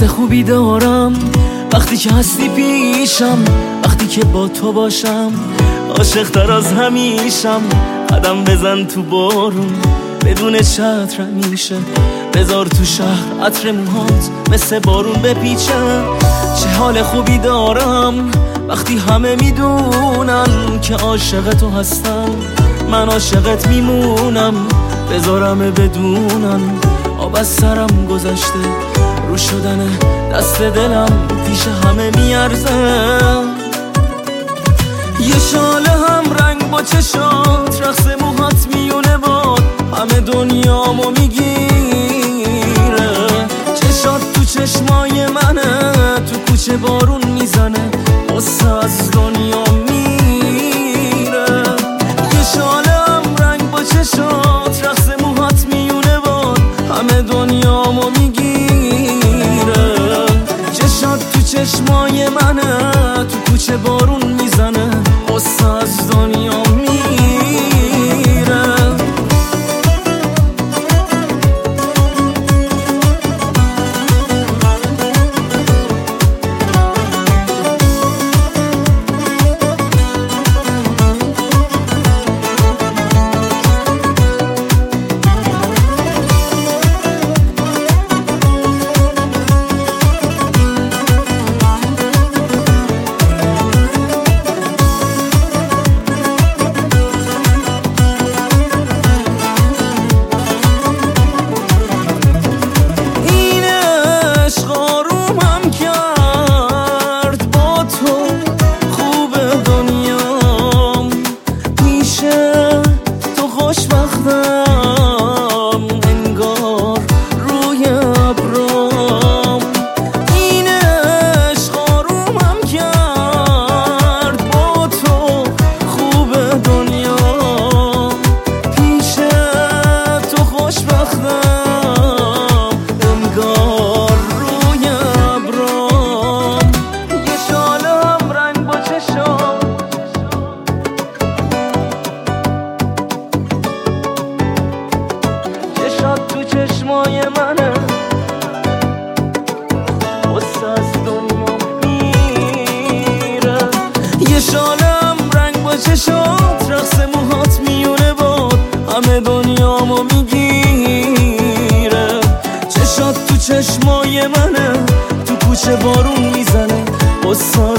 حس خوبی دارم وقتی که هستی پیشم، وقتی که با تو باشم عاشق تر از همیشم. قدم بزن تو بارون بدون چتر میشه، بذار تو شهر عطر موهات مثل بارون بپیچم. چه حال خوبی دارم وقتی همه میدونن که عاشق تو هستم، من عاشقت میمونم. بذارم بدونن آب از سرم گذشته، رو شدن دست دلم پیش همه میارزه. یه شاله هم رنگ با چشات، رقص موهات میونه باد همه دنیامو میگیره. چشات تو چشمای منه، تو کوچه بارون میزنه قصه از دنیا میره. یه شاله هم رنگ با چشات، رقص موهات میونه باد همه دنیامو میگیره. چشات تو چشمای منه، تو کوچه بارون میزنه قصه از دنیا میره. تو چشمای منه قصه از دنیا میره. یه شالم رنگ با چشات، رقص موهات میونه باد همه دنیامو میگیره. چشات تو چشمای منه، تو کوچه بارون میزنه قصه